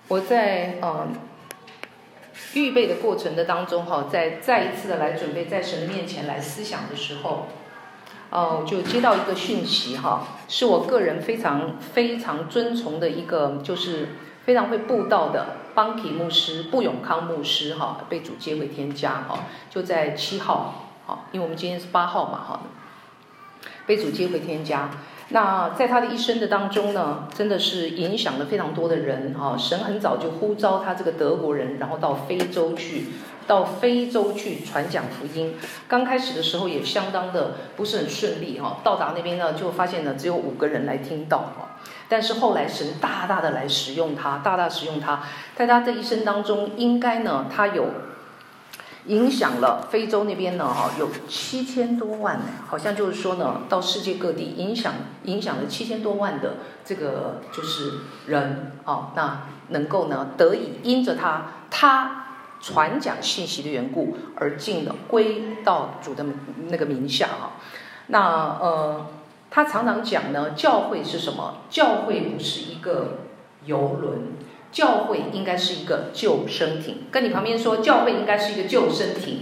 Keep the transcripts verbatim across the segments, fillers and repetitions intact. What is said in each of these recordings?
我在呃预备的过程的当中哈，在再一次的来准备在神的面前来思想的时候，哦、呃，就接到一个讯息哈，是我个人非常非常尊崇的一个，就是非常会布道的邦提牧师布永康牧师哈，被主接回天家哈，就在七号哈，因为我们今天是八号嘛哈，被主接回天家。那在他的一生的当中呢，真的是影响了非常多的人哈。神很早就呼召他这个德国人，然后到非洲去，到非洲去传讲福音。刚开始的时候也相当的不是很顺利哈，到达那边呢就发现呢只有五个人来听到哈。但是后来神大大的来使用他，大大使用他，在他这一生当中，应该呢他有影响了非洲那边呢，哈，有七千多万呢，好像就是说呢，到世界各地影响影响了七千多万的这个就是人啊，那能够呢得以因着他他传讲信息的缘故而进了归到主的那个名下哈。那呃，他常常讲呢，教会是什么？教会不是一个游轮。教会应该是一个救生艇，跟你旁边说，教会应该是一个救生艇。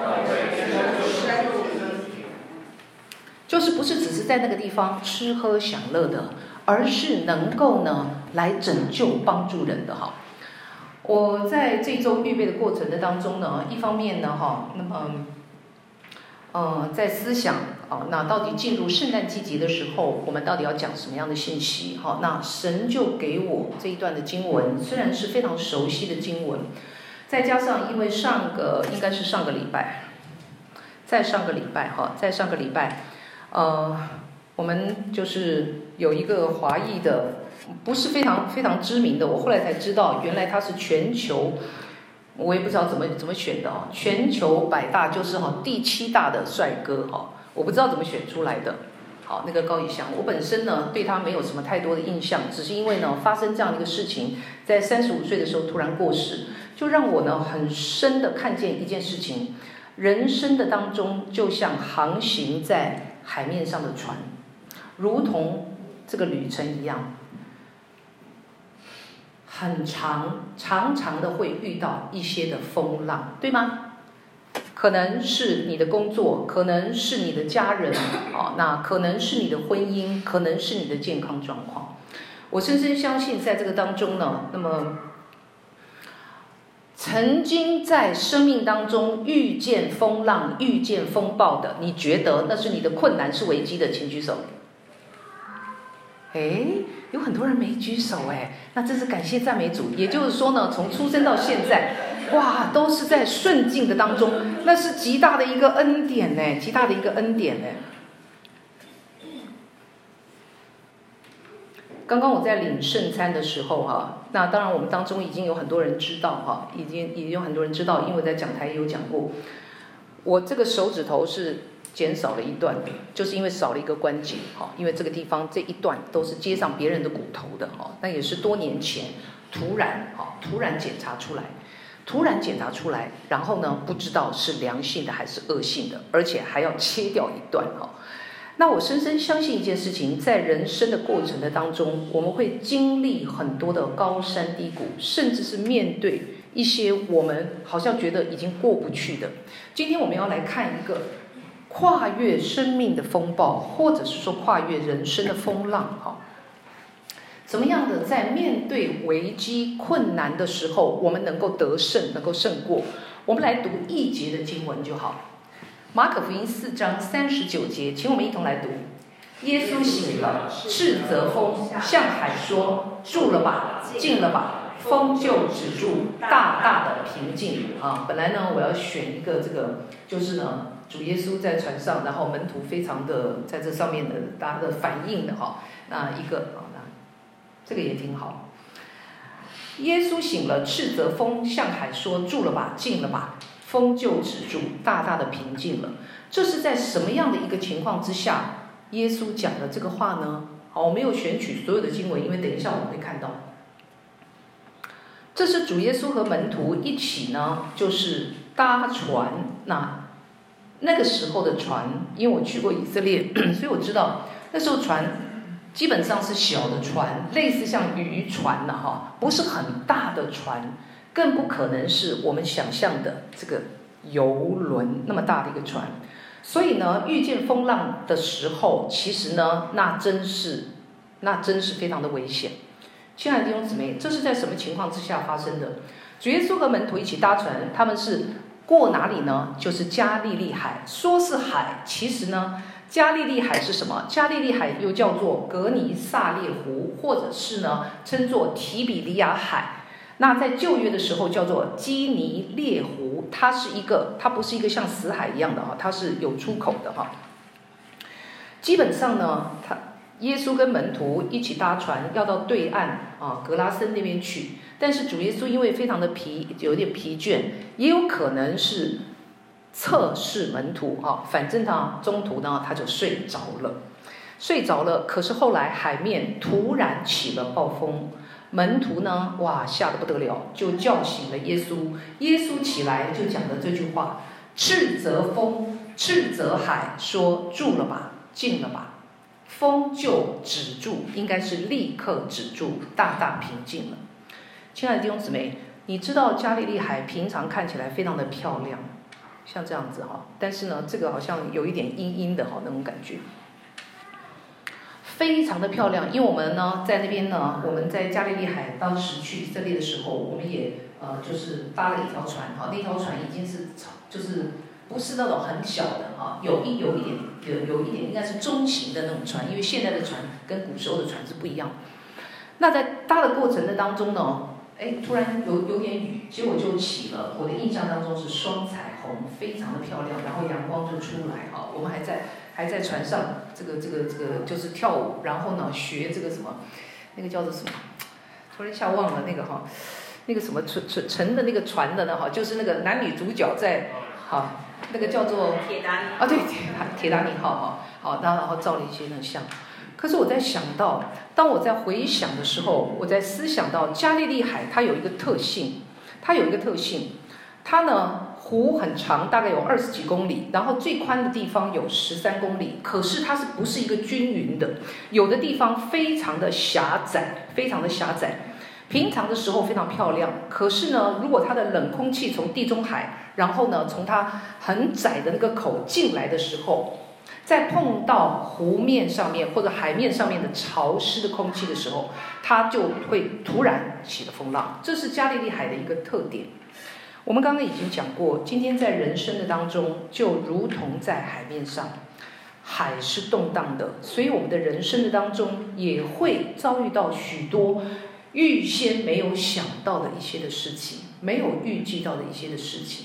就是不是只是在那个地方吃喝享乐的，而是能够呢来拯救帮助人的哈。我在这周预备的过程的当中呢，一方面呢哈，那么呃在思想啊，那到底进入圣诞季节的时候，我们到底要讲什么样的信息？好，那神就给我这一段的经文，虽然是非常熟悉的经文，再加上因为上个应该是上个礼拜，在上个礼拜哈，在上个礼拜，呃，我们就是有一个华裔的，不是非常非常知名的，我后来才知道，原来他是全球。我也不知道怎么怎么选的哦，全球百大就是哈第七大的帅哥哈，我不知道怎么选出来的。好，那个高以翔，我本身呢对他没有什么太多的印象，只是因为呢发生这样的一个事情，在三十五岁的时候突然过世，就让我呢很深的看见一件事情：人生的当中就像航行在海面上的船，如同这个旅程一样。很长，常常的会遇到一些的风浪，对吗？可能是你的工作，可能是你的家人，哦，那可能是你的婚姻，可能是你的健康状况。我深深相信，在这个当中呢，那么曾经在生命当中遇见风浪、遇见风暴的，你觉得那是你的困难、是危机的，请举手。哎，有很多人没举手哎，那真是感谢赞美主。也就是说呢，从出生到现在，哇，都是在顺境的当中，那是极大的一个恩典呢，极大的一个恩典呢。刚刚我在领圣餐的时候哈，那当然我们当中已经有很多人知道哈，已经已经有很多人知道，因为我在讲台也有讲过，我这个手指头是减少了一段，就是因为少了一个关节哈，因为这个地方这一段都是接上别人的骨头的哈，那也是多年前突然哈突然检查出来，突然检查出来，然后呢不知道是良性的还是恶性的，而且还要切掉一段哈。那我深深相信一件事情，在人生的过程的当中，我们会经历很多的高山低谷，甚至是面对一些我们好像觉得已经过不去的。今天我们要来看一个跨越生命的风暴，或者是说跨越人生的风浪哈。怎么样的在面对危机困难的时候，我们能够得胜，能够胜过？我们来读一节的经文就好。马可福音四章三十九节，请我们一同来读。耶稣醒了，斥责风，向海说：“住了吧，静了吧。”风就止住，大大的平静啊！本来呢，我要选一个这个，就是呢，主耶稣在船上，然后门徒非常的在这上面的大家的反应的哈，那一个啊，那这个也挺好。耶稣醒了，斥责风，向海说：“住了吧，静了吧。”风就止住，大大的平静了。这是在什么样的一个情况之下，耶稣讲的这个话呢？好，我没有选取所有的经文，因为等一下我们会看到。这是主耶稣和门徒一起呢，就是搭船。那那个时候的船，因为我去过以色列，所以我知道那时候船基本上是小的船，类似像渔船了哈，不是很大的船，更不可能是我们想象的这个游轮那么大的一个船。所以呢，遇见风浪的时候，其实呢，那真是那真是非常的危险。亲爱的弟兄姊妹，这是在什么情况之下发生的？主耶稣和门徒一起搭船，他们是过哪里呢？就是加利利海。说是海，其实呢，加利利海是什么？加利利海又叫做格尼撒列湖，或者是呢称作提比利亚海。那在旧约的时候叫做基尼列湖，它是一个，它不是一个像死海一样的哈，它是有出口的哈。基本上呢，他耶稣跟门徒一起搭船要到对岸啊格拉森那边去，但是主耶稣因为非常的疲，有点疲倦，也有可能是测试门徒啊，反正他中途呢他就睡着了，睡着了。可是后来海面突然起了暴风，门徒呢哇吓得不得了，就叫醒了耶稣。耶稣起来就讲了这句话：斥责风，斥责海，说住了吧，静了吧。风就止住，应该是立刻止住，大大平静了。亲爱的弟兄姊妹，你知道加利利海平常看起来非常的漂亮，像这样子哈，但是呢，这个好像有一点阴阴的哈那种感觉，非常的漂亮。因为我们呢在那边呢，我们在加利利海当时去以色列的时候，我们也呃就是搭了一条船哈，那条船已经是就是不是那种很小的哈，有一有一点有有一点应该是中型的那种船，因为现在的船跟古时候的船是不一样。那在搭的过程的当中呢，哎，突然有有点雨，结果就起了。我的印象当中是双彩虹，非常的漂亮，然后阳光就出来哈。我们还在还在船上，这个这个这个就是跳舞，然后呢学这个什么，那个叫做什么，突然一下忘了那个哈，那个什么乘乘乘的那个船的呢哈，就是那个男女主角在哈，那个叫做铁达尼啊，对铁铁达尼号哈，好，然后照了一些那个相。可是我在想到，当我在回想的时候，我在思想到加利利海它有一个特性，它有一个特性，它呢湖很长，大概有二十几公里，然后最宽的地方有十三公里，可是它是不是一个均匀的？有的地方非常的狭窄，非常的狭窄。平常的时候非常漂亮，可是呢，如果它的冷空气从地中海，然后呢从它很窄的那个口进来的时候，在碰到湖面上面或者海面上面的潮湿的空气的时候，它就会突然起了风浪。这是加利利海的一个特点。我们刚刚已经讲过，今天在人生的当中，就如同在海面上，海是动荡的，所以我们的人生的当中也会遭遇到许多预先没有想到的一些的事情，没有预计到的一些的事情。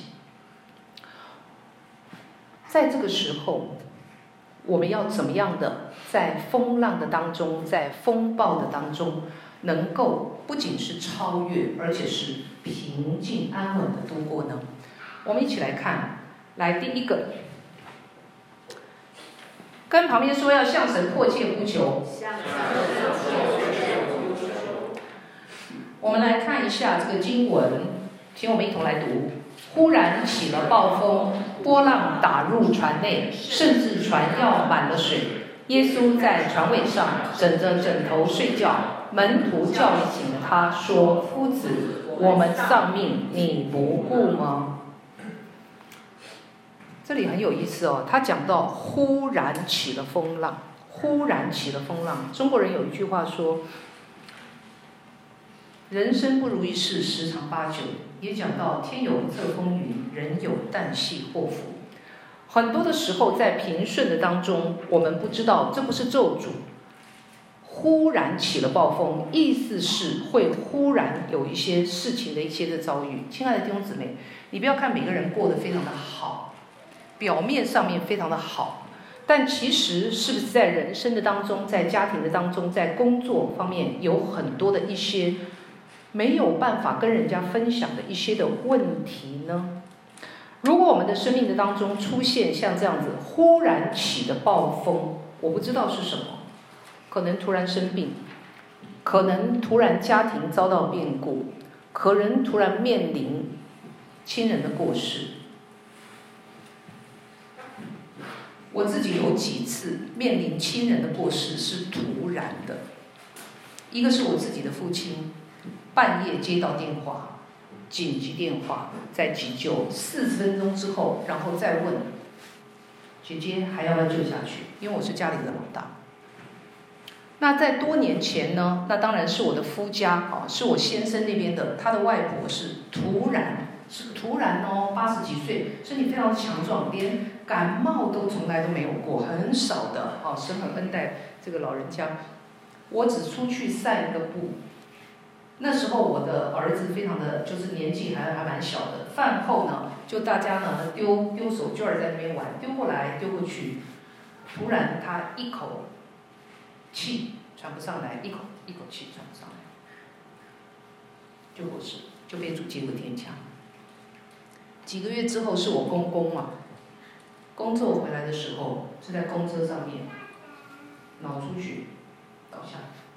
在这个时候，我们要怎么样的在风浪的当中，在风暴的当中，能够不仅是超越，而且是平静安稳的度过呢？我们一起来看，来第一个，跟旁边说要向神迫切呼求。我们来看一下这个经文，请我们一同来读。忽然起了暴风，波浪打入船内，甚至船要满了水。耶稣在船尾上枕着枕头睡觉，门徒叫醒他说：“夫子，我们丧命，你不顾吗？”这里很有意思哦，他讲到忽然起了风浪，忽然起了风浪。中国人有一句话说，人生不如意事十常八九，也讲到天有侧风云，人有旦夕祸福。很多的时候在平顺的当中，我们不知道这不是咒诅，忽然起了暴风，意思是会忽然有一些事情的一些的遭遇。亲爱的弟兄姊妹，你不要看每个人过得非常的好，表面上面非常的好，但其实是不是在人生的当中，在家庭的当中，在工作方面有很多的一些没有办法跟人家分享的一些的问题呢？如果我们的生命的当中出现像这样子忽然起的暴风，我不知道是什么，可能突然生病，可能突然家庭遭到变故，可能突然面临亲人的过世。 我自己有几次面临亲人的过世是突然的，一个是我自己的父亲，半夜接到电话，紧急电话，在急救四十分钟之后，然后再问姐姐还要不要救下去，因为我是家里的老大。那在多年前呢，那当然是我的夫家啊，是我先生那边的，他的外婆是突然，是突然哦，八十几岁，身体非常强壮，连感冒都从来都没有过，很少的啊，神很恩待这个老人家。我只出去散一个步，那时候我的儿子非常的，就是年纪还还蛮小的，饭后呢，就大家呢丢丢手绢在那边玩，丢过来丢过去，突然他一口气喘不上来，一口一口气喘不上来，就过世，就被主接回天家。几个月之后是我公公啊，工作回来的时候是在公车上面脑出血倒下。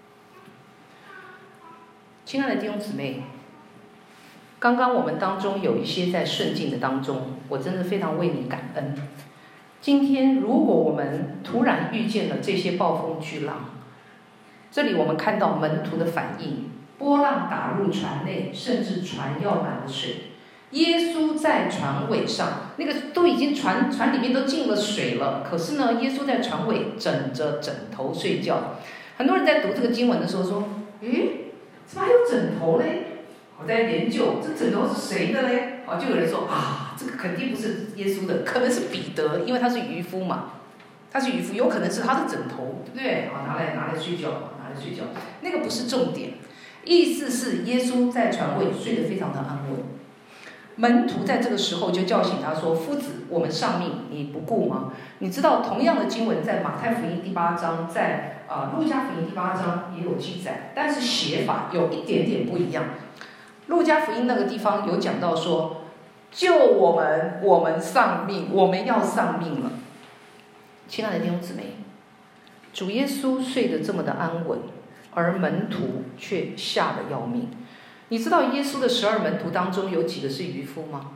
亲爱的弟兄姊妹，刚刚我们当中有一些在顺境的当中，我真的非常为你感恩。今天如果我们突然遇见了这些暴风巨浪，这里我们看到门徒的反应，波浪打入船内，甚至船要满了水。耶稣在船尾上，那个都已经船船里面都进了水了，可是呢，耶稣在船尾枕着枕头睡觉。很多人在读这个经文的时候说：“诶，怎么还有枕头嘞？”我在研究这枕头是谁的嘞？啊，就有人说啊，这个肯定不是耶稣的，可能是彼得，因为他是渔夫嘛，他是渔夫，有可能是他的枕头，对不对？啊，拿来拿来睡觉，拿来睡觉，那个不是重点，意思是耶稣在船尾睡得非常的安稳。门徒在这个时候就叫醒他说：“夫子，我们丧命，你不顾吗？”你知道，同样的经文在马太福音第八章，在啊、呃、路加福音第八章也有记载，但是写法有一点点不一样。路加福音那个地方有讲到说：“救我们，我们丧命，我们要丧命了。”亲爱的弟兄姊妹，主耶稣睡得这么的安稳，而门徒却吓得要命。你知道耶稣的十二门徒当中有几个是渔夫吗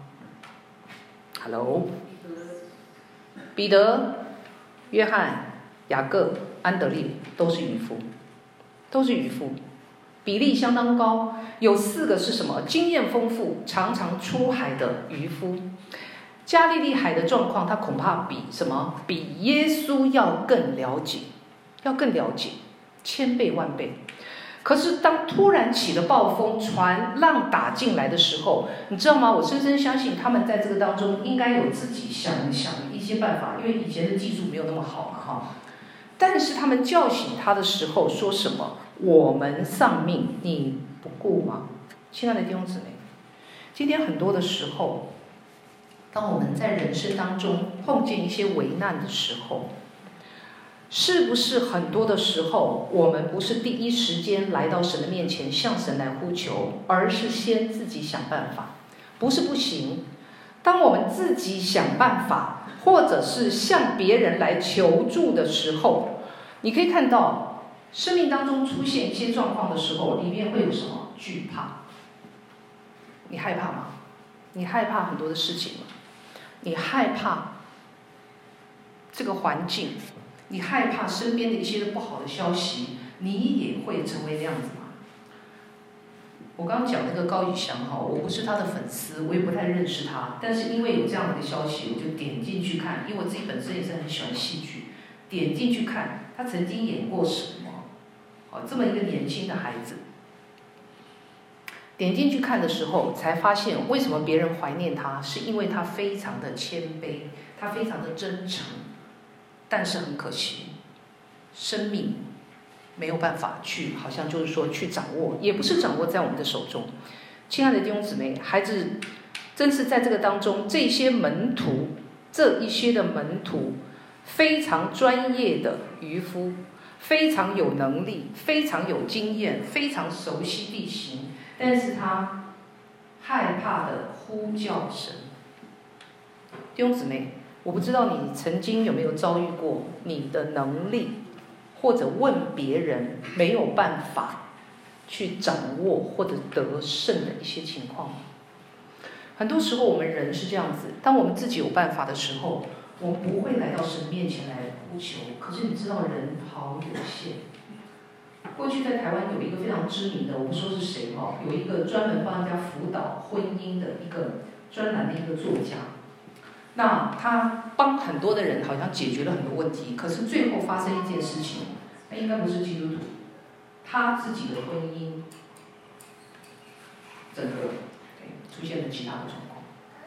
？Hello， 彼得、约翰、雅各、安德烈都是渔夫，都是渔夫，比例相当高。有四个是什么？经验丰富、常常出海的渔夫。加利利海的状况，他恐怕比什么？比耶稣要更了解，要更了解，千倍万倍。可是当突然起了暴风，船浪打进来的时候，你知道吗？我深深相信他们在这个当中应该有自己想想一些办法，因为以前的技术没有那么好嘛，哈。但是他们叫醒他的时候说什么？我们丧命，你不顾吗？亲爱的弟兄姊妹，今天很多的时候，当我们在人生当中碰见一些危难的时候，是不是很多的时候，我们不是第一时间来到神的面前向神来呼求，而是先自己想办法？不是不行，当我们自己想办法，或者是向别人来求助的时候，你可以看到生命当中出现一些状况的时候，里面会有什么？惧怕。你害怕吗？你害怕很多的事情吗？你害怕这个环境？你害怕身边的一些不好的消息，你也会成为那样子吗？我刚刚讲那个高以翔哈，我不是他的粉丝，我也不太认识他，但是因为有这样的一个消息，我就点进去看，因为我自己本身也是很喜欢戏剧，点进去看他曾经演过什么，哦，这么一个年轻的孩子，点进去看的时候，才发现为什么别人怀念他，是因为他非常的谦卑，他非常的真诚。但是很可惜，生命没有办法去，好像就是说去掌握，也不是掌握在我们的手中。亲爱的弟兄姊妹，孩子真是在这个当中，这些门徒，这一些的门徒，非常专业的渔夫，非常有能力，非常有经验，非常熟悉地形，但是他害怕的呼叫神。弟兄姊妹，我不知道你曾经有没有遭遇过你的能力，或者问别人没有办法去掌握或者得胜的一些情况。很多时候我们人是这样子，当我们自己有办法的时候， 我们不会来到神面前来呼求。可是你知道，人好有限。过去在台湾有一个非常知名的，我不说是谁哈，有一个专门帮人家辅导婚姻的一个专栏的一个作家。那他帮很多的人好像解决了很多问题，可是最后发生一件事情，他应该不是基督徒，他自己的婚姻整个出现了其他的状况。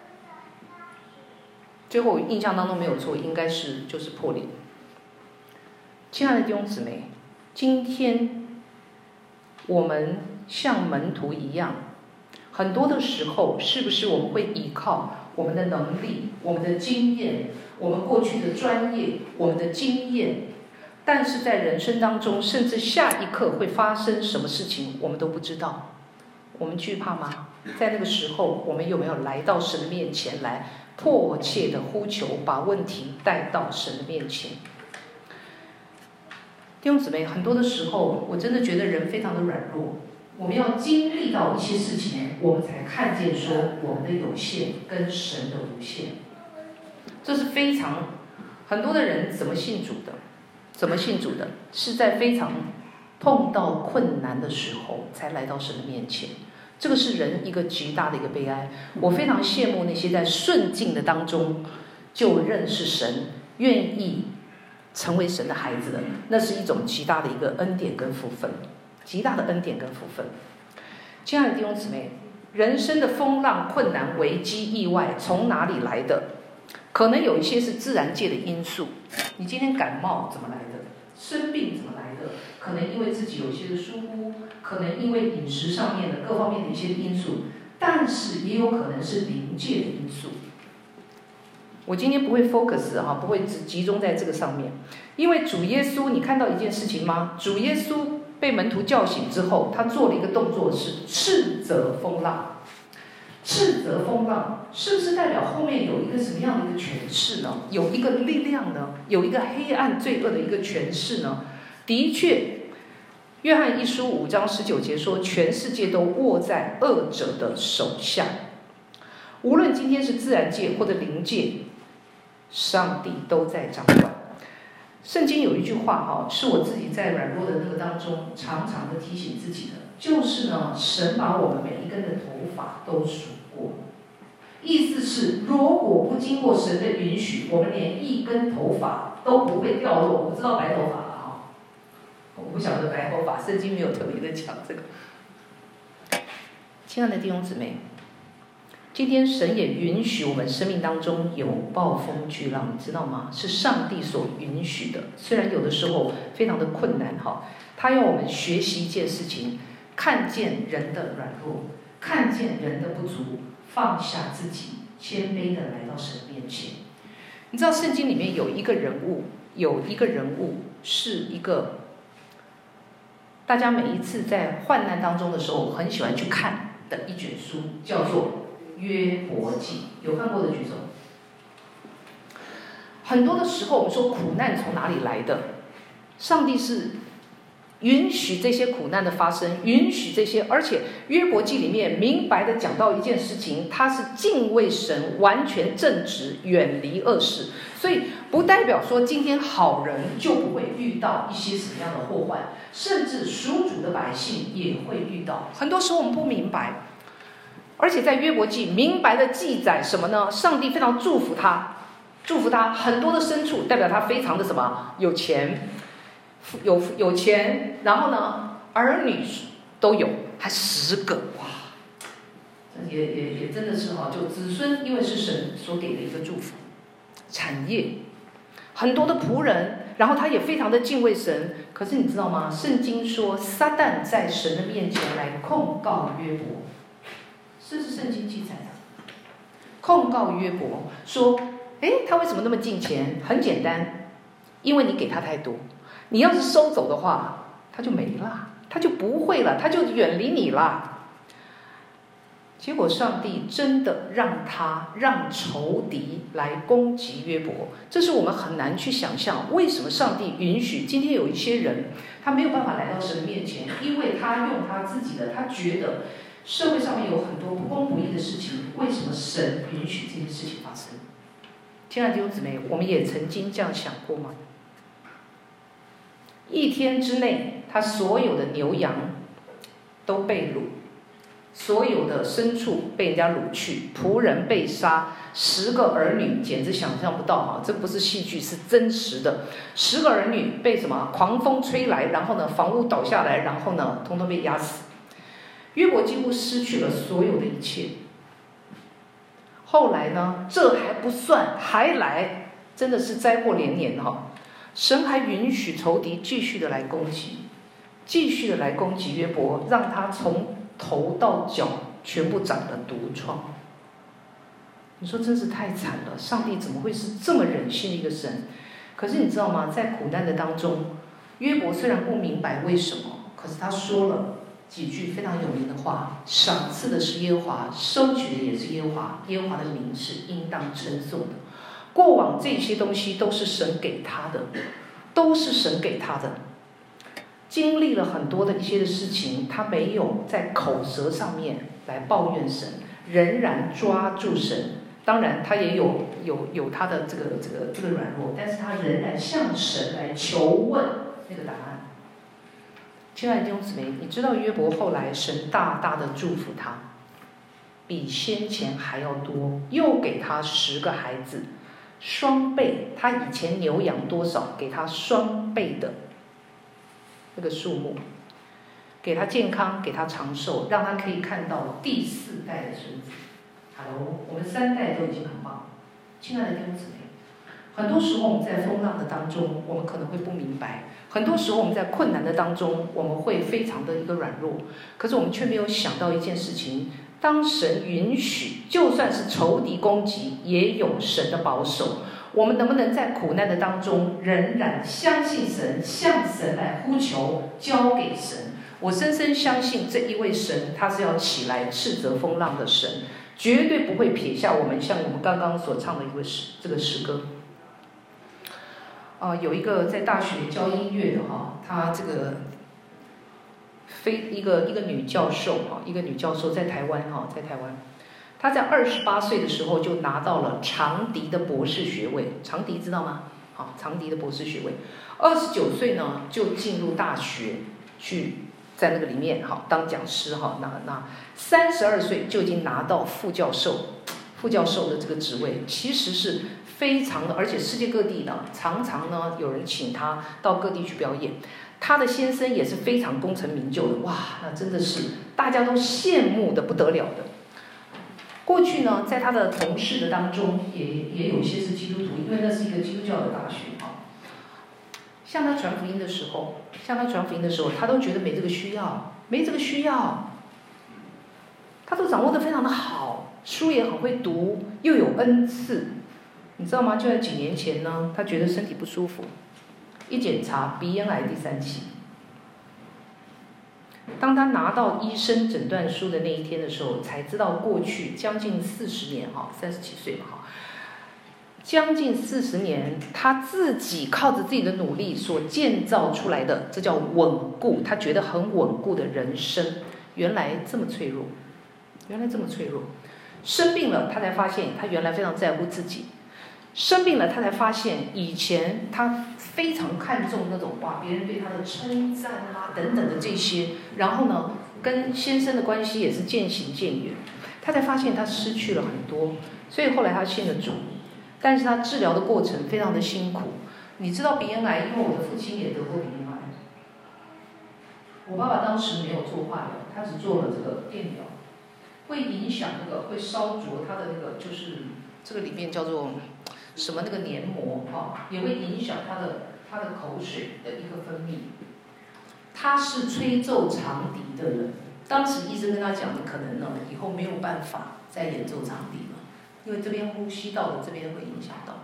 最后我印象当中没有错，应该是就是破裂。亲爱的弟兄姊妹，今天我们像门徒一样，很多的时候是不是我们会依靠我们的能力、我们的经验、我们过去的专业、我们的经验，但是在人生当中，甚至下一刻会发生什么事情，我们都不知道。我们惧怕吗？在那个时候，我们有没有来到神的面前来迫切的呼求，把问题带到神的面前？弟兄姊妹，很多的时候，我真的觉得人非常的软弱。我们要经历到一些事情，我们才看见说我们的有限跟神的无限。这是非常很多的人怎么信主的？怎么信主的？是在非常碰到困难的时候才来到神的面前。这个是人一个极大的一个悲哀。我非常羡慕那些在顺境的当中就认识神，愿意成为神的孩子的，那是一种极大的一个恩典跟福分，极大的恩典跟福分。亲爱的弟兄姊妹，人生的风浪、困难、危机、意外从哪里来的？可能有一些是自然界的因素。你今天感冒怎么来的？生病怎么来的？可能因为自己有一些的疏忽，可能因为饮食上面的各方面的一些因素，但是也有可能是灵界的因素。我今天不会 focus 哈，不会只集中在这个上面，因为主耶稣，你看到一件事情吗？主耶稣被门徒叫醒之后，他做了一个动作是斥责风浪。斥责风浪是不是代表后面有一个什么样的一个诠释呢？有一个力量呢？有一个黑暗罪恶的一个诠释呢？的确，约翰一书五章十九节说，全世界都握在恶者的手下。无论今天是自然界或者灵界，上帝都在掌管。圣经有一句话哈，是我自己在软弱的那个当中常常的提醒自己的，就是呢，神把我们每一根的头发都数过。意思是，如果不经过神的允许，我们连一根头发都不会掉落。我不知道白头发了哈，我不晓得白头发，圣经没有特别的讲这个。亲爱的弟兄姊妹，今天神也允许我们生命当中有暴风巨浪，你知道吗？是上帝所允许的。虽然有的时候非常的困难哈，他要我们学习一件事情，看见人的软弱，看见人的不足，放下自己，谦卑的来到神面前。你知道圣经里面有一个人物，有一个人物是一个大家每一次在患难当中的时候很喜欢去看的一卷书，叫做约伯记。有看过的举手。很多的时候我们说苦难从哪里来的？上帝是允许这些苦难的发生，允许这些，而且约伯记里面明白的讲到一件事情，他是敬畏神，完全正直，远离恶事。所以不代表说今天好人就不会遇到一些什么样的祸患，甚至属主的百姓也会遇到。很多时候我们不明白，而且在约伯记明白的记载什么呢？上帝非常祝福他，祝福他很多的牲畜，代表他非常的什么？有钱，有有钱，然后呢，儿女都有，还十个，哇！也也也真的是哈，就子孙，因为是神所给的一个祝福，产业，很多的仆人，然后他也非常的敬畏神。可是你知道吗？圣经说，撒旦在神的面前来控告约伯。这是圣经记载的，控告约伯说：“哎，他为什么那么敬虔？很简单，因为你给他太多。你要是收走的话，他就没了，他就不会了，他就远离你了。”结果上帝真的让他让仇敌来攻击约伯，这是我们很难去想象，为什么上帝允许今天有一些人他没有办法来到神的面前，因为他用他自己的，他觉得社会上面有很多不公不义的事情，为什么神允许这件事情发生？ 亲爱的弟兄姊妹，我们也曾经这样想过吗？一天之内，他所有的牛羊都被掳，所有的牲畜被人家掳去，仆人被杀，十个儿女简直想象不到啊！这不是戏剧，是真实的。十个儿女被什么狂风吹来，然后呢，房屋倒下来，然后呢，统统被压死。约伯几乎失去了所有的一切。后来呢，这还不算，还来，真的是灾祸连连哈！神还允许仇敌继续的来攻击，继续的来攻击约伯，让他从头到脚全部长了毒疮。你说真是太惨了，上帝怎么会是这么忍心的一个神？可是你知道吗？在苦难的当中，约伯虽然不明白为什么，可是他说了几句非常有名的话：赏赐的是耶和华，收取的也是耶和华，耶和华的名是应当称颂的。过往这些东西都是神给他的，都是神给他的。经历了很多的一些的事情，他没有在口舌上面来抱怨神，仍然抓住神。当然，他也有有有他的这个这个这个软弱，但是他仍然向神来求问那个答案。亲爱的弟兄姊妹，你知道约伯后来神大大的祝福他，比先前还要多，又给他十个孩子，双倍，他以前牛羊多少，给他双倍的那个数目，给他健康，给他长寿，让他可以看到第四代的孙子。Hello， 我们三代都已经很棒了。亲爱的弟兄姊妹，很多时候我们在风浪的当中，我们可能会不明白；很多时候我们在困难的当中，我们会非常的一个软弱。可是我们却没有想到一件事情：当神允许，就算是仇敌攻击，也有神的保守。我们能不能在苦难的当中，仍然相信神，向神来呼求，交给神？我深深相信这一位神，他是要起来斥责风浪的神，绝对不会撇下我们。像我们刚刚所唱的一位诗，这个诗歌，呃，有一个在大学教音乐的哈，他这个非一个一个女教授哈，一个女教授在台湾哈，在台湾。他在二十八岁的时候就拿到了长笛的博士学位，长笛知道吗？好，长笛的博士学位。二十九岁呢就进入大学去，在那个里面哈当讲师哈。那那三十二岁就已经拿到副教授，副教授的这个职位，其实是非常的，而且世界各地呢常常呢有人请他到各地去表演。他的先生也是非常功成名就的，哇，那真的是大家都羡慕的不得了的。过去呢，在他的同事的当中也，也也有一些是基督徒，因为那是一个基督教的大学啊。向他传福音的时候，向他传福音的时候，他都觉得没这个需要，没这个需要。他都掌握得非常的好，书也很会读，又有恩赐，你知道吗？就在几年前呢，他觉得身体不舒服，一检查鼻咽癌第三期。当他拿到医生诊断书的那一天的时候，才知道过去将近四十年哈，三十几岁嘛哈，将近四十年，他自己靠着自己的努力所建造出来的，这叫稳固，他觉得很稳固的人生，原来这么脆弱，原来这么脆弱。生病了，他才发现他原来非常在乎自己。生病了，他才发现以前他非常看重那种哇，别人对他的称赞啊等等的这些，然后呢，跟先生的关系也是渐行渐远。他才发现他失去了很多，所以后来他信了主，但是他治疗的过程非常的辛苦。你知道鼻咽癌，因为我的父亲也得过鼻咽癌，我爸爸当时没有做化疗，他只做了这个电疗，会影响那个会烧灼他的那个就是这个里面叫做。什么那个黏膜啊，也会影响他的他的口水的一个分泌。他是吹奏长笛的人，当时医生跟他讲，你可能呢以后没有办法再演奏长笛了，因为这边呼吸道的这边会影响到。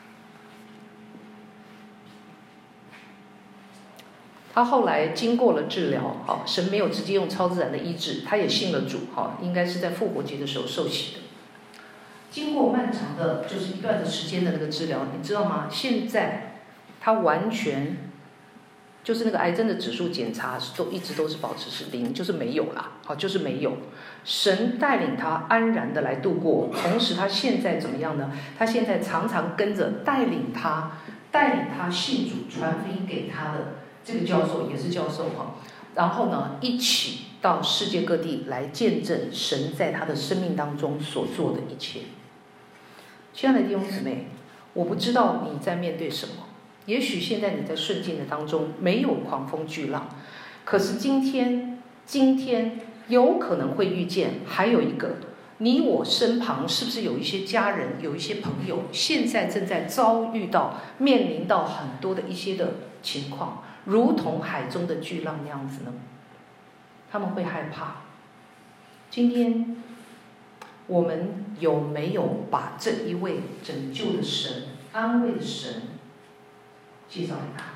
他后来经过了治疗，好，神没有直接用超自然的医治，他也信了主，好，应该是在复活节的时候受洗的。经过漫长的，就是一段的时间的那个治疗，你知道吗？现在他完全就是那个癌症的指数检查都一直都是保持是零，就是没有啦，好，就是没有。神带领他安然的来度过，同时他现在怎么样呢？他现在常常跟着带领他，带领他信主传福音给他的这个教授也是教授哈，然后呢一起到世界各地来见证神在他的生命当中所做的一切。亲爱的弟兄姊妹，我不知道你在面对什么，也许现在你在顺境的当中没有狂风巨浪，可是今天今天有可能会遇见还有一个你我身旁是不是有一些家人有一些朋友现在正在遭遇到面临到很多的一些的情况，如同海中的巨浪那样子呢？他们会害怕。今天我们有没有把这一位拯救的神、安慰的神介绍给他？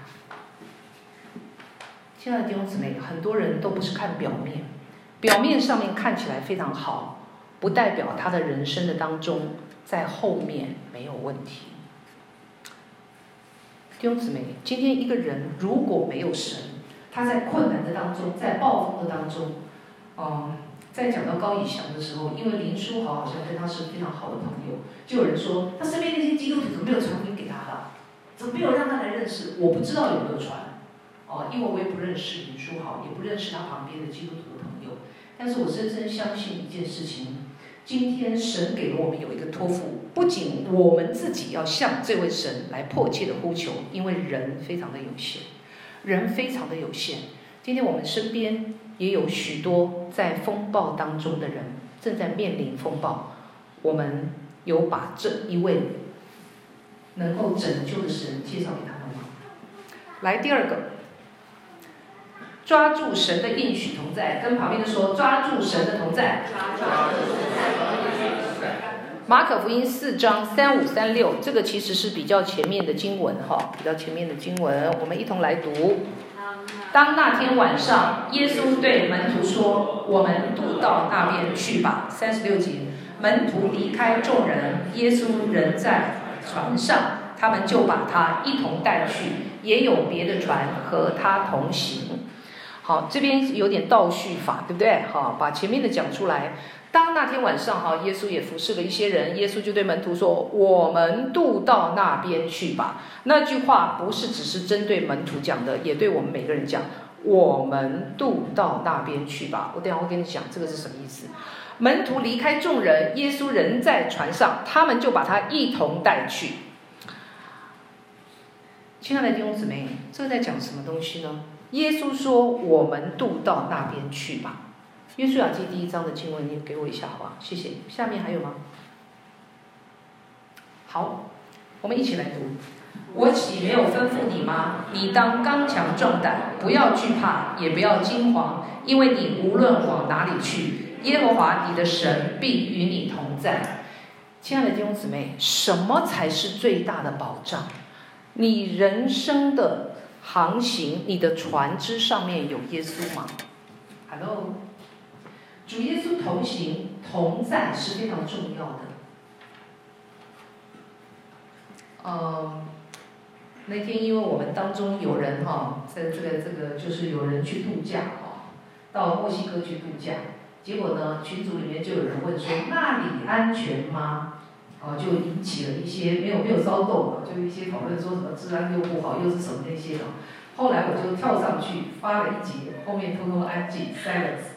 亲爱的弟兄姊妹，很多人都不是看表面，表面上面看起来非常好，不代表他的人生的当中在后面没有问题。弟兄姊妹，今天一个人如果没有神，他在困难的当中，在暴风的当中，嗯，在讲到高以翔的时候，因为林书豪好像跟他是非常好的朋友，就有人说他身边那些基督徒怎么没有传福音给他了？怎么没有让他来认识？我不知道有没有传。哦，因为我也不认识林书豪，也不认识他旁边的基督徒的朋友，但是我深深相信一件事情：今天神给了我们有一个托付，不仅我们自己要向这位神来迫切的呼求，因为人非常的有限，人非常的有限。今天我们身边也有许多在风暴当中的人，正在面临风暴，我们有把这一位能够拯救的神介绍给他们吗？来，第二个。抓住神的应许同在，跟旁边的说，抓住神的同在。马可福音四章三五三六，这个其实是比较前面的经文哈，比较前面的经文，我们一同来读。当那天晚上，耶稣对门徒说：“我们渡到那边去吧。”三十六节，门徒离开众人，耶稣人在船上，他们就把他一同带去，也有别的船和他同行。好，这边有点倒叙法，对不对？好，把前面的讲出来。当那天晚上，哈，耶稣也服侍了一些人，耶稣就对门徒说：“我们渡到那边去吧。”那句话不是只是针对门徒讲的，也对我们每个人讲。我们渡到那边去吧。我等一下会跟你讲这个是什么意思。门徒离开众人，耶稣人在船上，他们就把他一同带去。亲爱的弟兄姊妹，这个在讲什么东西呢？耶稣说：“我们渡到那边去吧。”约书亚记第一章的经文，你给我一下好吧？谢谢。下面还有吗？好，我们一起来读。我岂没有吩咐你吗？你当刚强壮胆，不要惧怕，也不要惊慌，因为你无论往哪里去，耶和华你的神必与你同在。亲爱的弟兄姊妹，什么才是最大的保障？你人生的航行，你的船只上面有耶稣吗 ？Hello， 主耶稣同行同在是非常重要的。呃，那天因为我们当中有人哈，在这个这个就是有人去度假哈，到墨西哥去度假，结果呢，群组里面就有人问说那里安全吗？哦，就引起了一些没有没有骚动，就一些讨论说什么治安又不好，又是什么那些的。后来我就跳上去发了一节，后面偷偷安静 silence。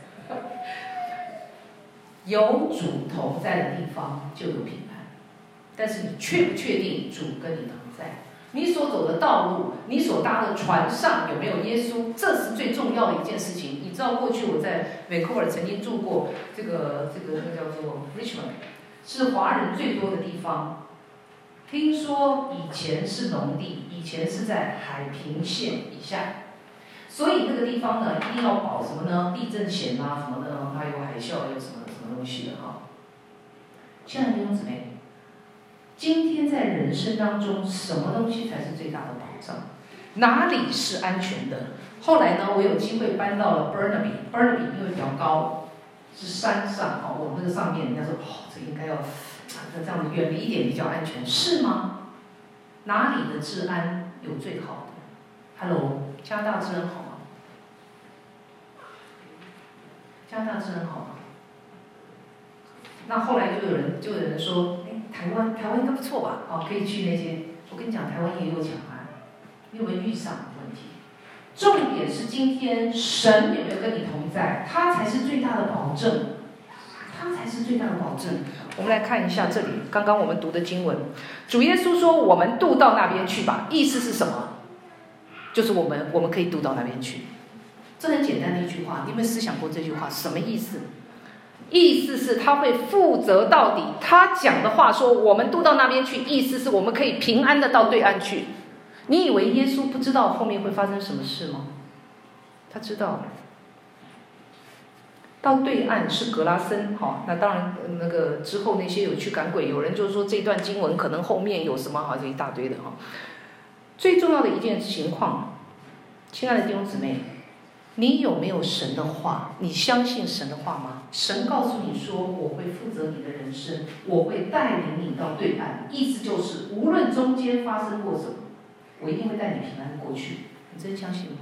有主同在的地方就有平安，但是你确不确定主跟你同在？你所走的道路，你所搭的船上有没有耶稣？这是最重要的一件事情。你知道过去我在美库尔曾经住过这个这个那个叫做 Richmond。是华人最多的地方，听说以前是农地，以前是在海平线以下，所以那个地方呢一定要保什么呢？地震险啊什么的，还有海啸，有什么什么东西的哈。亲爱的弟兄姊妹，今天在人生当中，什么东西才是最大的保障？哪里是安全的？后来呢，我有机会搬到了 Burnaby，Burnaby 因为比较高。是山上哦，我那个上面人家说哦，这应该要这样子远离一点比较安全，是吗？哪里的治安有最好的 ？Hello， 加拿大治安好吗？加拿大治安好吗？那后来就有人就有人说，哎，台湾台湾应该不错吧？哦，可以去那些。我跟你讲，台湾也有抢案，你有没有遇上问题？重点是今天神有没有跟你同在，他才是最大的保证，他才是最大的保证。我们来看一下这里，刚刚我们读的经文，主耶稣说：“我们渡到那边去吧。”意思是什么？就是我们我们可以渡到那边去。这很简单的一句话，你有没有思想过这句话什么意思？意思是他会负责到底。他讲的话说：“我们渡到那边去”，意思是我们可以平安的到对岸去。你以为耶稣不知道后面会发生什么事吗？他知道。到对岸是格拉森，好，那当然那个之后那些有去赶鬼，有人就说这段经文可能后面有什么，好像一大堆的哈。最重要的一件情况，亲爱的弟兄姊妹，你有没有神的话？你相信神的话吗？神告诉你说，我会负责你的人生，我会带领你到对岸，意思就是无论中间发生过什么，我一定会带你平安过去。你真相信吗？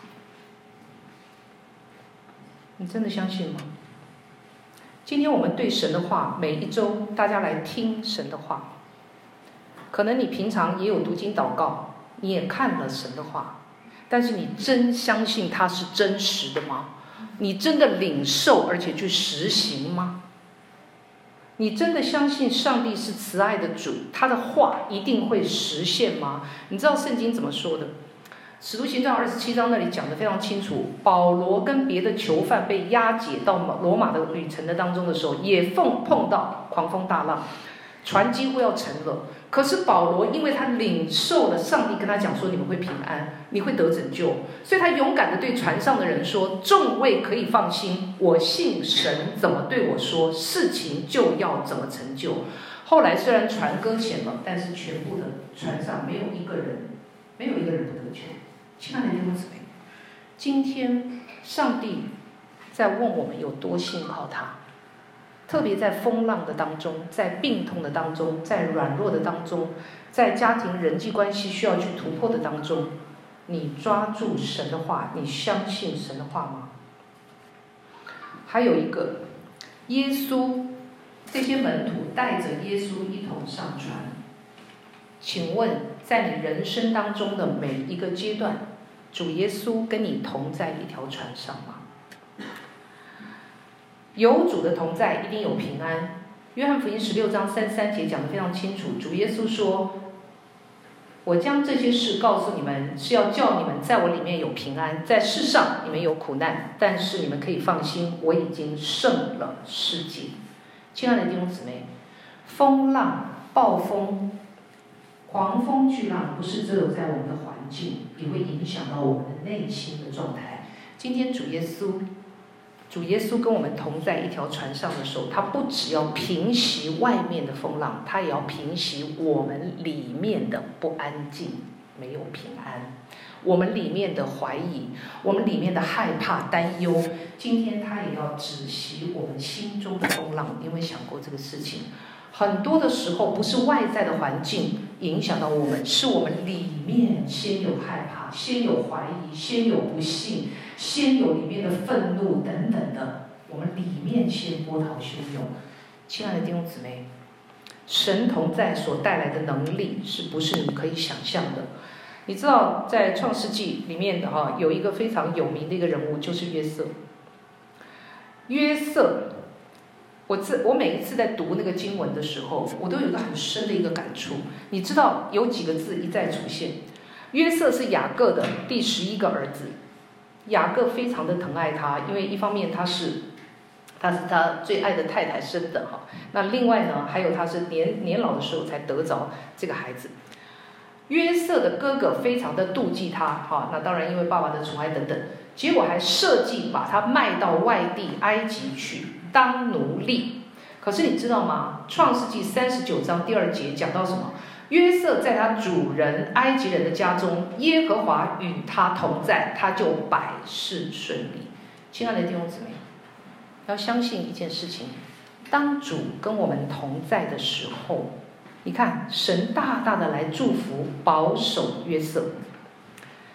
你真的相信吗？今天我们对神的话，每一周大家来听神的话。可能你平常也有读经祷告，你也看了神的话，但是你真相信它是真实的吗？你真的领受而且去实行吗？你真的相信上帝是慈爱的主，他的话一定会实现吗？你知道圣经怎么说的？使徒行传二十七章那里讲得非常清楚，保罗跟别的囚犯被押解到罗马的旅程的当中的时候，也碰碰到狂风大浪，船几乎要沉了。可是保罗因为他领受了上帝跟他讲说，你们会平安，你会得拯救，所以他勇敢地对船上的人说，众位可以放心，我信神怎么对我说，事情就要怎么成就。后来虽然船搁浅了，但是全部的船上没有一个人没有一个人不得救。亲爱的弟兄姊妹，今天上帝在问我们有多信靠他，特别在风浪的当中，在病痛的当中，在软弱的当中，在家庭人际关系需要去突破的当中，你抓住神的话，你相信神的话吗？还有一个，耶稣这些门徒带着耶稣一同上船，请问在你人生当中的每一个阶段，主耶稣跟你同在一条船上吗？有主的同在，一定有平安。约翰福音十六章三十三节讲得非常清楚，主耶稣说：“我将这些事告诉你们，是要叫你们在我里面有平安。在世上你们有苦难，但是你们可以放心，我已经胜了世界。”亲爱的弟兄姊妹，风浪、暴风、狂风巨浪，不是只有在我们的环境，也会影响到我们的内心的状态。今天主耶稣。主耶稣跟我们同在一条船上的时候，他不只要平息外面的风浪，他也要平息我们里面的不安静，没有平安，我们里面的怀疑，我们里面的害怕、担忧。今天他也要止息我们心中的风浪。你有没有想过这个事情？很多的时候不是外在的环境影响到我们，是我们里面先有害怕，先有怀疑，先有不信，先有里面的愤怒等等的，我们里面先波涛汹涌。亲爱的弟兄姊妹，神同在所带来的能力是不是你可以想象的？你知道在创世纪里面的哈，有一个非常有名的一个人物，就是约瑟。约瑟我自我每一次在读那个经文的时候，我都有一个很深的一个感触。你知道有几个字一再出现？约瑟是雅各的第十一个儿子，雅各非常的疼爱他，因为一方面他是他是他最爱的太太生的哈，那另外呢，还有他是年年老的时候才得着这个孩子。约瑟的哥哥非常的妒忌他哈，那当然因为爸爸的宠爱等等，结果还设计把他卖到外地埃及去当奴隶。可是你知道吗？创世纪三十九章第二节讲到什么？约瑟在他主人埃及人的家中，耶和华与他同在，他就百事顺利。亲爱的弟兄姊妹，要相信一件事情，当主跟我们同在的时候，你看神大大的来祝福保守约瑟。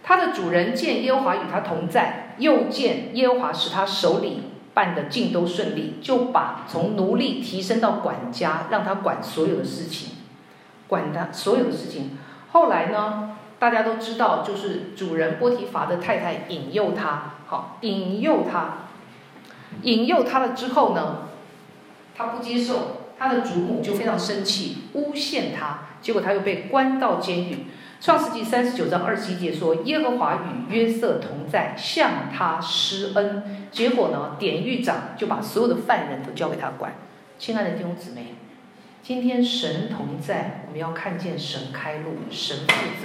他的主人见耶和华与他同在，又见耶和华使他手里办的尽都顺利，就把从奴隶提升到管家，让他管所有的事情，管他所有的事情。后来呢，大家都知道，就是主人波提乏的太太引诱他，好，引诱他，引诱他了之后呢，他不接受，他的主母就非常生气，诬陷他，结果他又被关到监狱。创世纪三十九章二十一节说，耶和华与约瑟同在，向他施恩。结果呢，典狱长就把所有的犯人都交给他管。亲爱的弟兄姊妹，今天神同在，我们要看见神开路，神负责。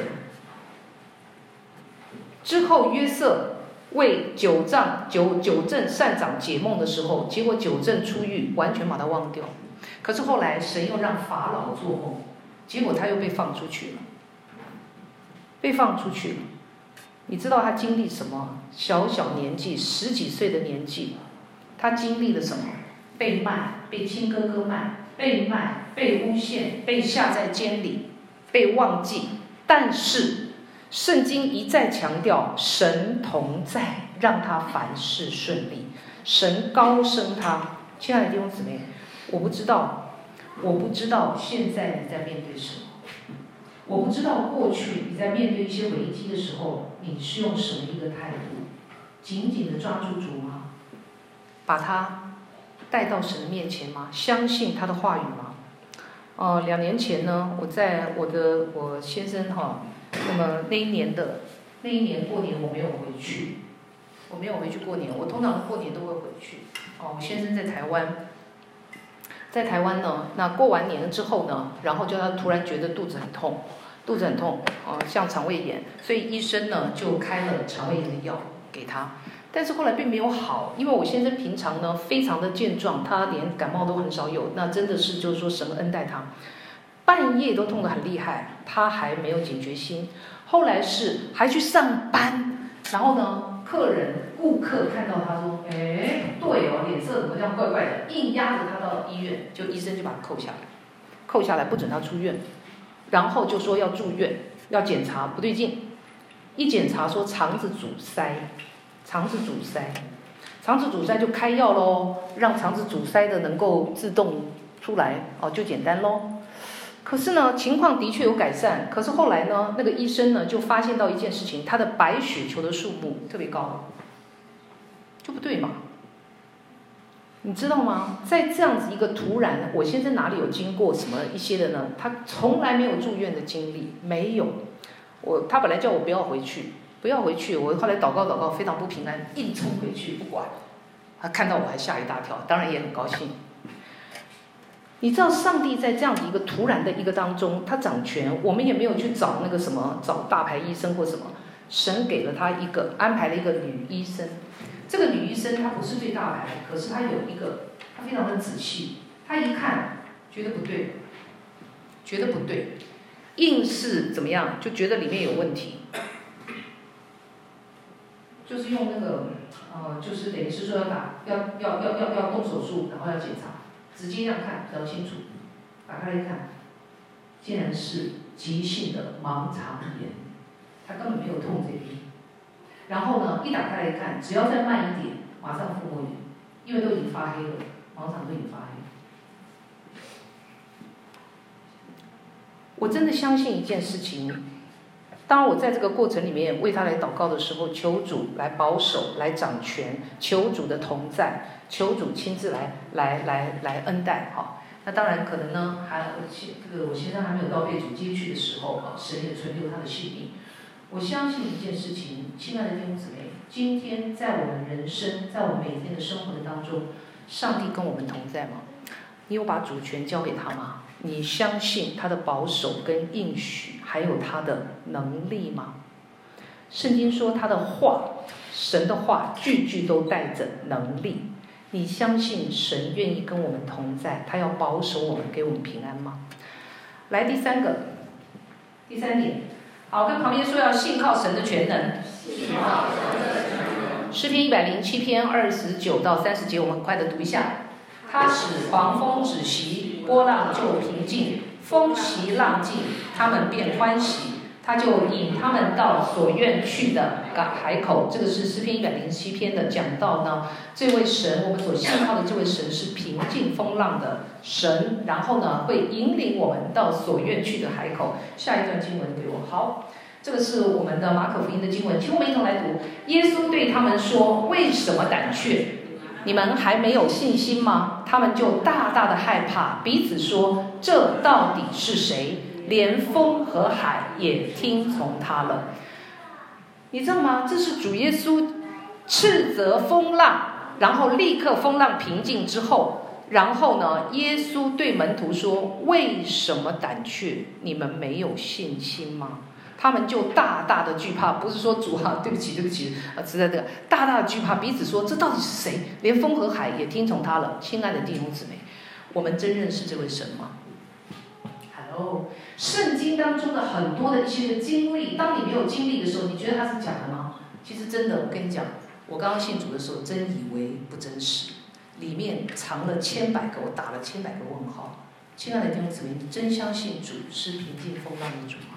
之后约瑟为九丈九九正善长解梦的时候，结果九正出狱，完全把他忘掉。可是后来神又让法老做梦，结果他又被放出去了。被放出去了，你知道他经历什么？小小年纪，十几岁的年纪，他经历了什么？被卖，被亲哥哥卖，被卖，被诬陷，被下在监里，被忘记。但是圣经一再强调，神同在，让他凡事顺利。神高升他。亲爱的弟兄姊妹，我不知道，我不知道现在你在面对什么。我不知道过去你在面对一些危机的时候，你是用什么一个态度？紧紧的抓住主吗？把他带到神的面前吗？相信他的话语吗？呃，两年前呢，我在我的我先生哈，那么那一年的那一年过年我没有回去，我没有回去过年。我通常过年都会回去。哦，我先生在台湾。在台湾呢，那过完年了之后呢，然后就他突然觉得肚子很痛，肚子很痛，哦，像肠胃炎，所以医生呢就开了肠胃炎的药给他，但是后来并没有好，因为我先生平常呢非常的健壮，他连感冒都很少有，那真的是就是说神恩待他，半夜都痛得很厉害，他还没有警觉心，后来是还去上班，然后呢。客人、顾客看到他说：“哎，对哦，脸色怎么这样怪怪的？”硬压着他到医院，就医生就把他扣下来，扣下来不准他出院，然后就说要住院，要检查不对劲，一检查说肠子阻塞，肠子阻塞，肠子阻塞就开药喽，让肠子阻塞的能够自动出来哦，就简单喽。可是呢，情况的确有改善。可是后来呢，那个医生呢就发现到一件事情，他的白血球的数目特别高，就不对嘛？你知道吗？在这样子一个突然，我先生哪里有经过什么一些的呢？他从来没有住院的经历，没有。我他本来叫我不要回去，不要回去。我后来祷告祷告，非常不平安，硬冲回去不管。他看到我还吓一大跳，当然也很高兴。你知道上帝在这样的一个突然的一个当中，他掌权，我们也没有去找那个什么找大牌医生或什么，神给了他一个安排了一个女医生，这个女医生她不是最大牌，可是她有一个，她非常的仔细，她一看觉得不对，觉得不对，硬是怎么样就觉得里面有问题，就是用那个呃，就是等于是说要打要要要要要动手术，然后要检查。直接这样看比较清楚，打开来看，竟然是急性的盲肠炎，他根本没有痛这边。然后呢，一打开来看，只要再慢一点，马上腹膜炎，因为都已经发黑了，盲肠都已经发黑。我真的相信一件事情，当我在这个过程里面为他来祷告的时候，求主来保守，来掌权，求主的同在。求主亲自来来来来恩待哈，那当然可能呢，还这个我先生还没有到被主接去的时候哈，神也存留他的性命。我相信一件事情，亲爱的弟兄姊妹，今天在我们人生，在我们每天的生活的当中，上帝跟我们同在吗？你有把主权交给他吗？你相信他的保守跟应许，还有他的能力吗？圣经说他的话，神的话句句都带着能力。你相信神愿意跟我们同在，他要保守我们，给我们平安吗？来第三个，第三点，好，跟旁边说要信靠神的全能。诗篇一百零七篇二十九到三十节，我们很快的读一下。他使狂风止息，波浪就平静，风息浪静，他们便欢喜。 他就引他们到所愿去的海口。这个是诗篇一百零七篇的讲到呢，这位神，我们所信靠的这位神是平静风浪的神，然后呢会引领我们到所愿去的海口。下一段经文给我。好，这个是我们的马可福音的经文，请我们一同来读。耶稣对他们说：为什么胆怯？你们还没有信心吗？他们就大大的害怕，彼此说：这到底是谁？连风和海也听从他了。你知道吗？这是主耶稣斥责风浪，然后立刻风浪平静之后，然后呢，耶稣对门徒说：为什么胆怯？你们没有信心吗？他们就大大的惧怕，不是说主啊，对不起，对不起，啊，实在这个大大的惧怕，彼此说：这到底是谁？连风和海也听从他了。亲爱的弟兄姊妹，我们真认识这位神吗？哦，圣经当中的很多的一些的经历，当你没有经历的时候，你觉得它是假的吗？其实真的，我跟你讲，我刚刚信主的时候，真以为不真实，里面藏了千百个，我打了千百个问号。亲爱的弟兄姊妹，你真相信主是平静风浪的主吗？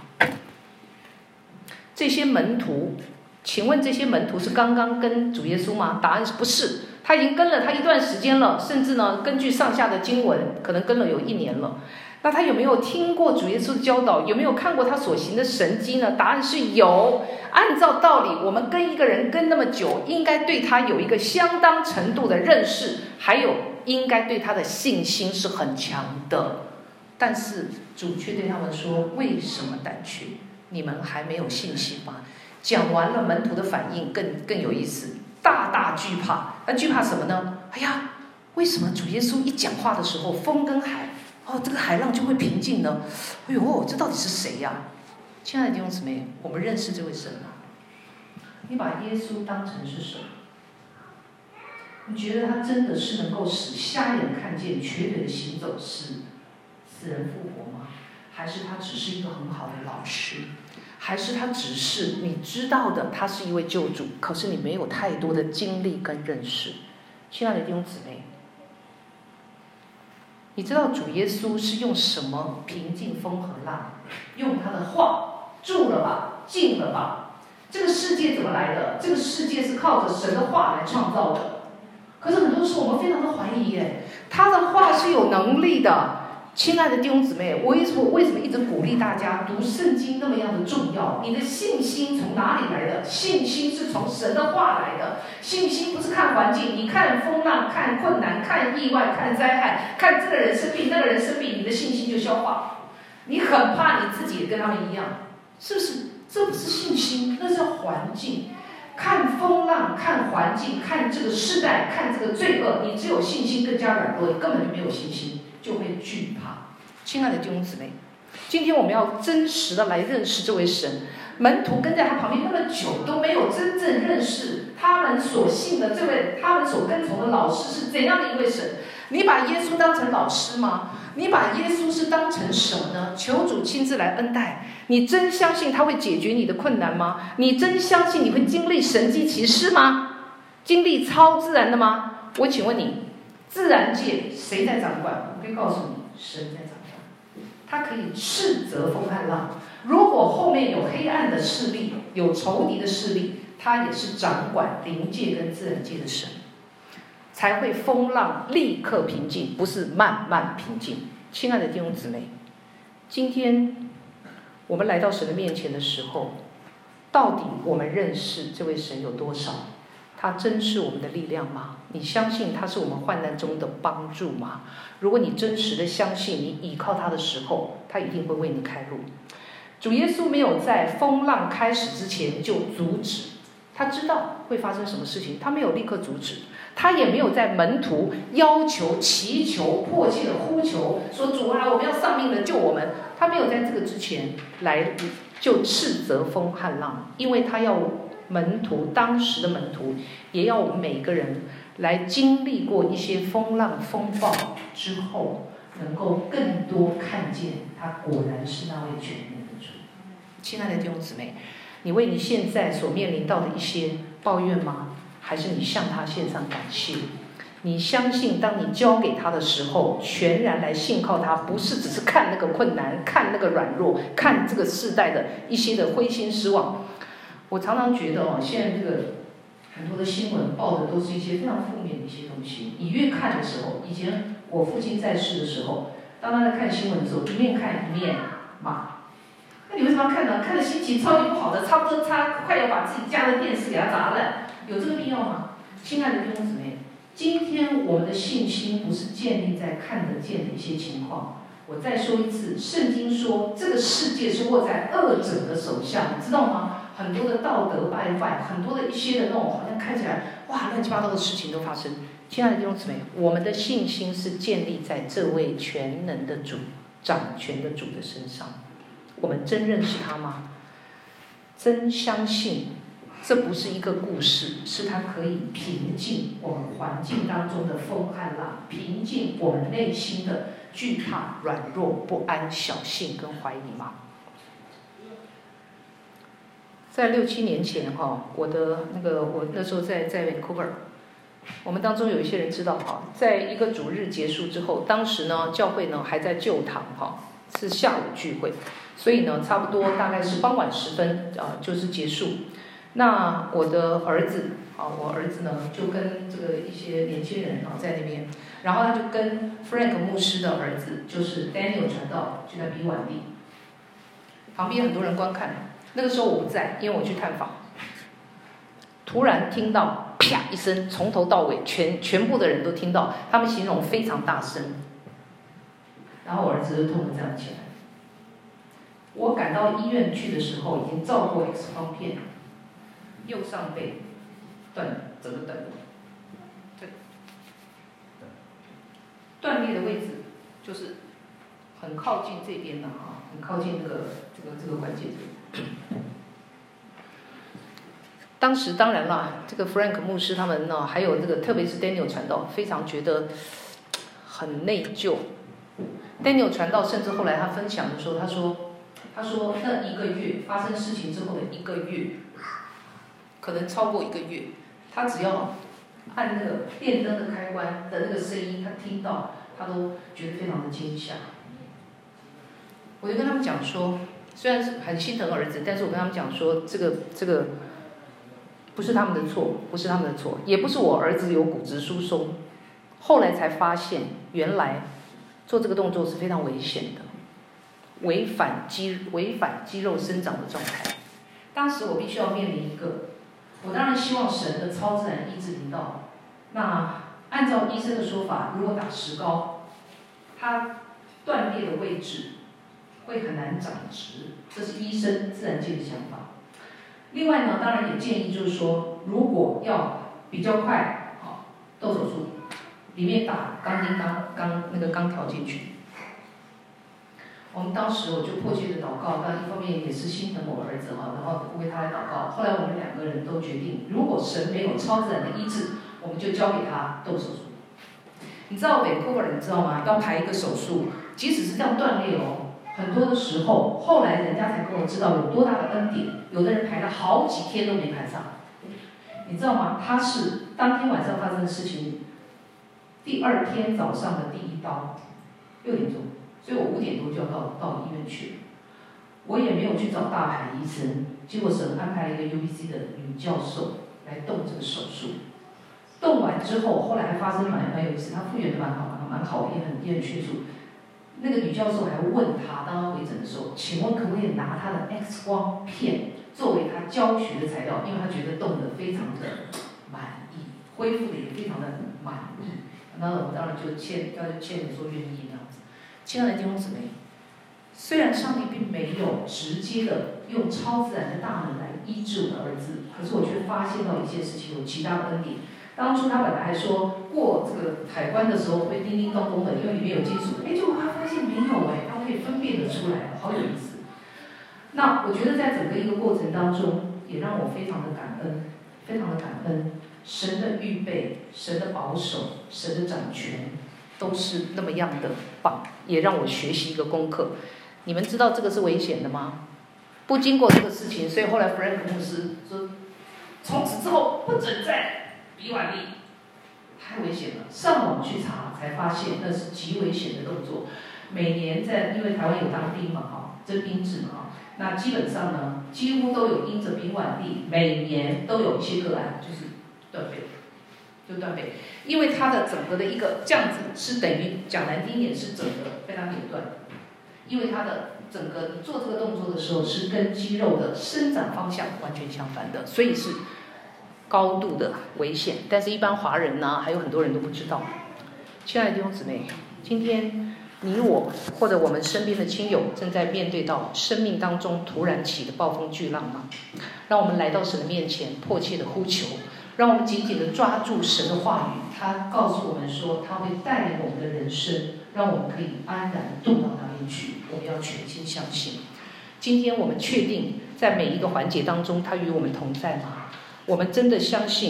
这些门徒，请问这些门徒是刚刚跟主耶稣吗？答案是不是。他已经跟了他一段时间了，甚至呢，根据上下的经文，可能跟了有一年了。那他有没有听过主耶稣的教导？有没有看过他所行的神迹呢？答案是有。按照道理，我们跟一个人跟那么久，应该对他有一个相当程度的认识，还有应该对他的信心是很强的。但是主却对他们说：为什么胆怯？你们还没有信心吗？讲完了，门徒的反应更更有意思，大大惧怕。那惧怕什么呢？哎呀，为什么主耶稣一讲话的时候，风跟海，哦，这个海浪就会平静呢？哎呦，这到底是谁呀？亲爱的弟兄姊妹，我们认识这位神吗？你把耶稣当成是神，你觉得他真的是能够使瞎眼看见、瘸腿的行走，使死人复活吗？还是他只是一个很好的老师？还是他只是你知道的，他是一位救主，可是你没有太多的经历跟认识？亲爱的弟兄姊妹，你知道主耶稣是用什么平静风和浪？用他的话，住了吧，静了吧。这个世界怎么来的？这个世界是靠着神的话来创造的。可是很多时候我们非常的怀疑耶，他的话是有能力的。亲爱的弟兄姊妹，我为什么为什么一直鼓励大家读圣经那么样的重要？你的信心从哪里来的？信心是从神的话来的。信心不是看环境，你看风浪，看困难，看意外，看灾害，看这个人生病，那个人生病，你的信心就消化。你很怕你自己跟他们一样，是不是？这不是信心，那是环境。看风浪，看环境，看这个世代，看这个罪恶，你只有信心更加软弱，你根本就没有信心，就会惧怕。亲爱的弟兄姊妹，今天我们要真实的来认识这位神。门徒跟在他旁边那么久，都没有真正认识他们所信的这位，他们所跟从的老师是怎样的一位神。你把耶稣当成老师吗？你把耶稣是当成什么呢？求主亲自来恩待。你真相信他会解决你的困难吗？你真相信你会经历神迹奇事吗？经历超自然的吗？我请问你，自然界谁在掌管？我可以告诉你，神在掌管。他可以斥责风和浪。如果后面有黑暗的势力，有仇敌的势力，他也是掌管灵界跟自然界的神，才会风浪立刻平静，不是慢慢平静。亲爱的弟兄姊妹，今天我们来到神的面前的时候，到底我们认识这位神有多少？他真是我们的力量吗？你相信他是我们患难中的帮助吗？如果你真实的相信，你倚靠他的时候，他一定会为你开路。主耶稣没有在风浪开始之前就阻止，他知道会发生什么事情，他没有立刻阻止。他也没有在门徒要求、祈求、迫切的呼求，说主啊，我们要丧命了，救我们。他没有在这个之前来就斥责风和浪，因为他要门徒，当时的门徒也要每个人来经历过一些风浪风暴之后，能够更多看见他果然是那位全能的主。亲爱的弟兄姊妹，你为你现在所面临到的一些抱怨吗？还是你向他献上感谢？ 你相信，当你交给他的时候，全然来信靠他，不是只是看那个困难，看那个软弱，看这个世代的一些的灰心失望。我常常觉得哦，现在这个很多的新闻报的都是一些非常负面的一些东西。你越看的时候，以前我父亲在世的时候，当他在看新闻的时候，一面看一面骂。那你为什么要看呢？看的心情超级不好的，差不多他快要把自己家的电视给他砸烂，有这个必要吗？亲爱的弟兄姊妹，今天我们的信心不是建立在看得见的一些情况。我再说一次，圣经说这个世界是握在恶者的手下，你知道吗？很多的道德败坏，很多的一些的那种好像看起来哇乱七八糟的事情都发生。亲爱的弟兄姊妹，我们的信心是建立在这位全能的主、掌权的主的身上。我们真认识他吗？真相信这不是一个故事，是他可以平静我们环境当中的风和浪，平静我们内心的惧怕、软弱、不安、小信跟怀疑吗？在六七年前哈，我的那个我那时候在在 Vancouver， 我们当中有一些人知道哈，在一个主日结束之后，当时呢教会呢还在旧堂哈，是下午聚会，所以呢差不多大概是傍晚时分啊就是结束。那我的儿子啊，我儿子呢就跟这个一些年轻人啊在那边，然后他就跟 Frank 牧师的儿子就是 Daniel 传道就在比碗地，旁边很多人观看。那个时候我不在，因为我去探访。突然听到啪一声，从头到尾全全部的人都听到，他们形容非常大声。然后我儿子就痛得站起来。我赶到医院去的时候，已经照过 X 光片，右上背断整个断裂，对，断裂的位置就是很靠近这边的哈，很靠近这个这个这个关节这里。当时当然啦，这个 Frank 牧师他们呢，还有这个特别是 Daniel 传道，非常觉得很内疚。Daniel 传道甚至后来他分享的时候，他说，他说那一个月发生事情之后的一个月，可能超过一个月，他只要按那个电灯的开关的那个声音，他听到，他都觉得非常的惊吓。我就跟他们讲说，虽然是很心疼儿子，但是我跟他们讲说，这个这个不是他们的错，不是他们的错，也不是我儿子有骨质疏松。后来才发现，原来做这个动作是非常危险的，违反肌违反肌肉生长的状态。当时我必须要面临一个，我当然希望神的超自然医治临到。那按照医生的说法，如果打石膏，它断裂的位置会很难长直，这是医生自然界的想法。另外呢，当然也建议就是说，如果要比较快，好动手术，里面打钢钉钢钢那个钢条进去。我们当时我就迫切的祷告，但一方面也是心疼我儿子哈，然后为他来祷告。后来我们两个人都决定，如果神没有超自然的医治，我们就交给他动手术。你知道北库尔人知道吗？要排一个手术，即使是这样断裂哦，很多的时候，后来人家才跟我知道有多大的恩典。有的人排了好几天都没排上，你知道吗？他是当天晚上发生的事情，第二天早上的第一刀，六点钟，所以我五点多就要到到医院去了。我也没有去找大牌医生，结果神安排了一个 U B C 的女教授来动这个手术。动完之后，后来还发生蛮蛮有意思，他复原的蛮好，蛮好，也很也很迅速。那个女教授还问他，当他回诊的时候，请问可不可以拿他的 X 光片作为他教学的材料？因为他觉得动得非常的满意，恢复的也非常的满意。那我们当然就欠，要欠你说愿意那样子。亲爱的弟兄姊妹，虽然上帝并没有直接的用超自然的大能来医治我的儿子，可是我却发现到一些事情有极大的恩典。当初他本来还说过这个海关的时候会叮叮咚咚的，因为里面有金属。哎，结果他发现没有哎，他可以分辨得出来，好有意思。那我觉得在整个一个过程当中，也让我非常的感恩，非常的感恩。神的预备，神的保守，神的掌权，都是那么样的棒，也让我学习一个功课。你们知道这个是危险的吗？不经过这个事情，所以后来 Frank 牧师说，从此之后不准再比碗力， 太危险了。上网去查才发现那是极危险的动作。每年在因为台湾有当兵嘛哈，征兵制嘛哈，那基本上呢几乎都有因着丙烷地，每年都有一些个案就是断背，就断背，因为它的整个的一个这样子是等于讲难听一点是整个被它扭断，因为它的整个你做这个动作的时候是跟肌肉的生长方向完全相反的，所以是高度的危险。但是一般华人呢、啊，还有很多人都不知道。亲爱的弟兄姊妹，今天你我或者我们身边的亲友正在面对到生命当中突然起的暴风巨浪吗？让我们来到神的面前，迫切的呼求，让我们紧紧的抓住神的话语。他告诉我们说，他会带领我们的人生，让我们可以安然地动到那边去。我们要全心相信。今天我们确定在每一个环节当中，他与我们同在吗？我们真的相信